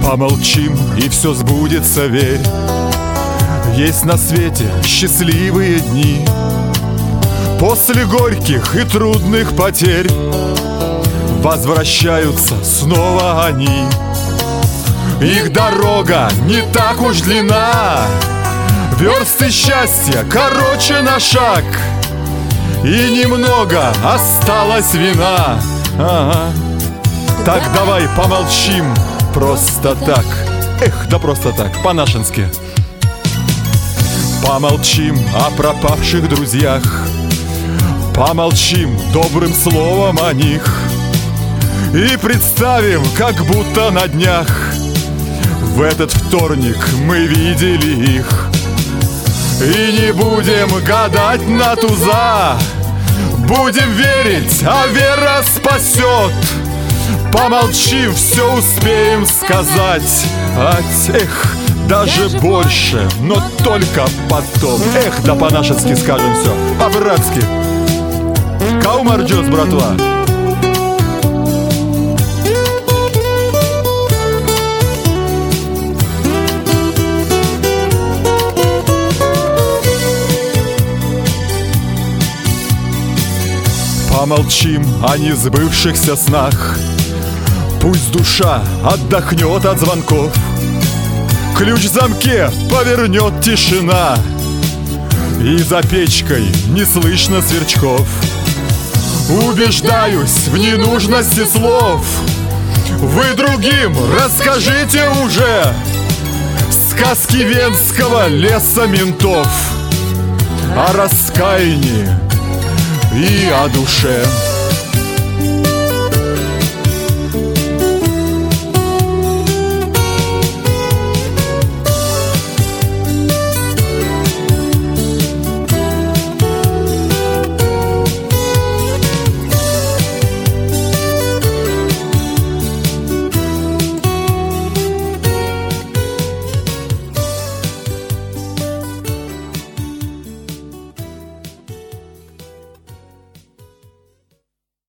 Помолчим, и все сбудется, верь. Есть на свете счастливые дни. После горьких и трудных потерь возвращаются снова они. Их дорога не так уж длинна, версты счастья короче на шаг, и немного осталось вина. Ага. Так давай помолчим просто так. Эх, да просто так, по-нашенски. Помолчим о пропавших друзьях, помолчим добрым словом о них, и представим, как будто на днях в этот вторник мы видели их. И не будем гадать на туза, будем верить, а вера спасет. Помолчим, все успеем сказать. Эх, даже больше, но только потом. Эх, да по-нашенски скажем все, по-братски. Каумарджос, братва. Помолчим о несбывшихся снах, пусть душа отдохнет от звонков, ключ в замке повернет тишина, и за печкой не слышно сверчков. Убеждаюсь в ненужности слов, вы другим расскажите уже сказки венского леса ментов о раскаянии и о душе.